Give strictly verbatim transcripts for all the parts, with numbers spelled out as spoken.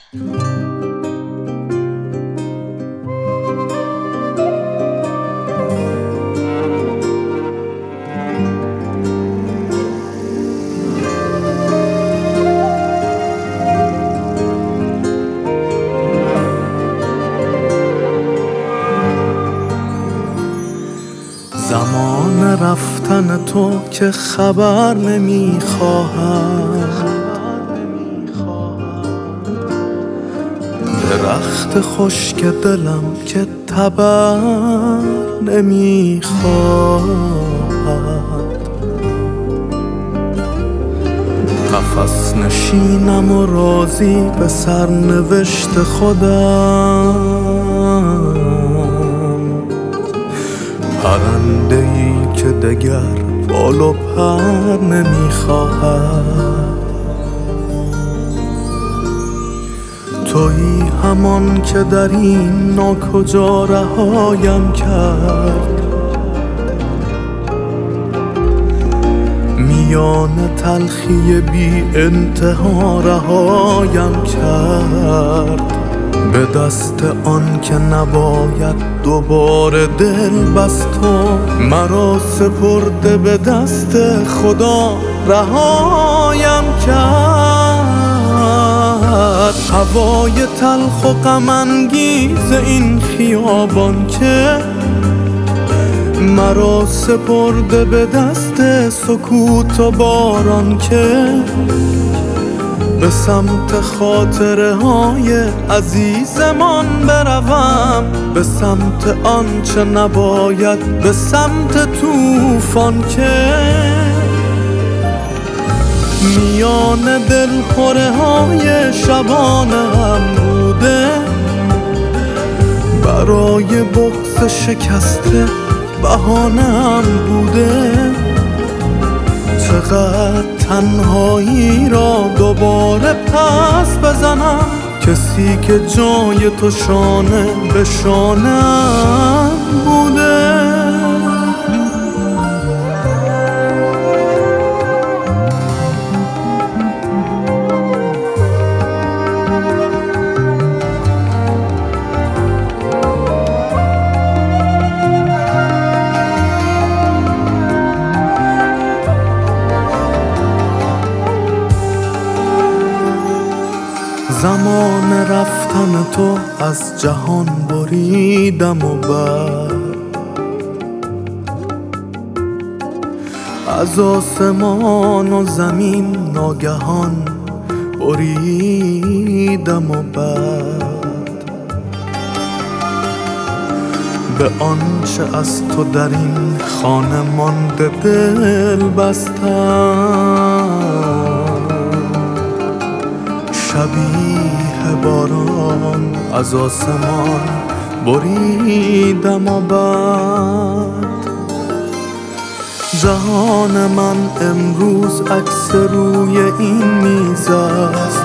زمان رفتن تو که خبر نمیخواهد، درخت خشک دلم که تبر نمیخواهد، قفس نشینم و راضی به سرنوشت خودم، پرنده ای که دگر بال و پر نمیخواهد. تویی همان که در این ناکجا رهایم کرد، میان تلخی بی انتها رهایم کرد، به دست آن که نباید دوباره دل بست و مرا سپرده به دست خدا رهایم کرد. هوای تلخ و غم انگیز این خیابان که مرا سپرده به دست سکوت و باران که به سمت خاطره های عزیزمان بروم، به سمت آنچه نباید، به سمت طوفان که میان دلخوره های شبانم بوده، برای بغض شکسته بهانه‌ام بوده. چقدر تنهایی را دوباره پس بزنم، کسی که جای تو شانه به شانه‌ام بوده. زمان رفتن تو از جهان بریدم و بعد از آسمان و زمین ناگهان بریدم و بعد به آنچه از تو در این خانه مانده دل بستم. شبیه باران از آسمان بریدم و بعد جهان من امروز عکس روی این میز است.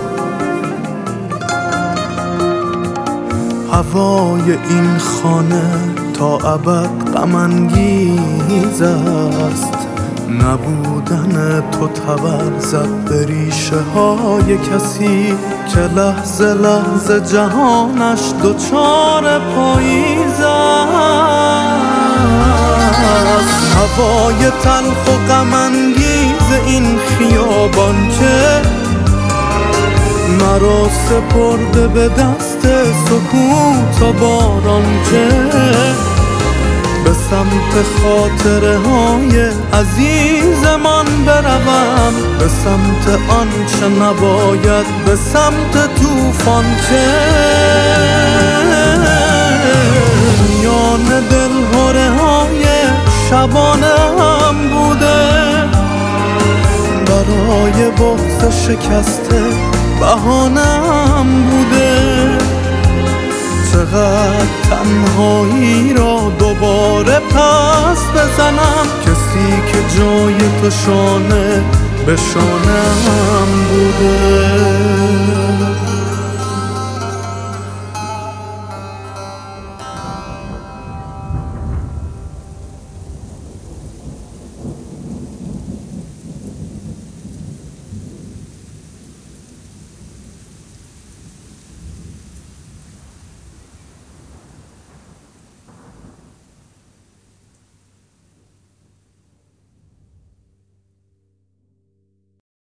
هوای این خانه تا ابد غم انگیز است. نبودن تو تبر زد به ریشه های کسی که لحظه لحظه جهانش دوچار پاییز است. هوای تلخ و غم انگیز این خیابان که مرا سپرده به دست سکوت و باران که به سمت خاطره های عزیزمان بروم، به سمت آنچه نباید، به سمت طوفان که میان دلهره های شبانم بوده، برای بغض شکسته بهانه‌ام بوده. چقدر تنهایی را دوباره پس بزنم، کسی که جای تو شانه به شانه‌ام بوده.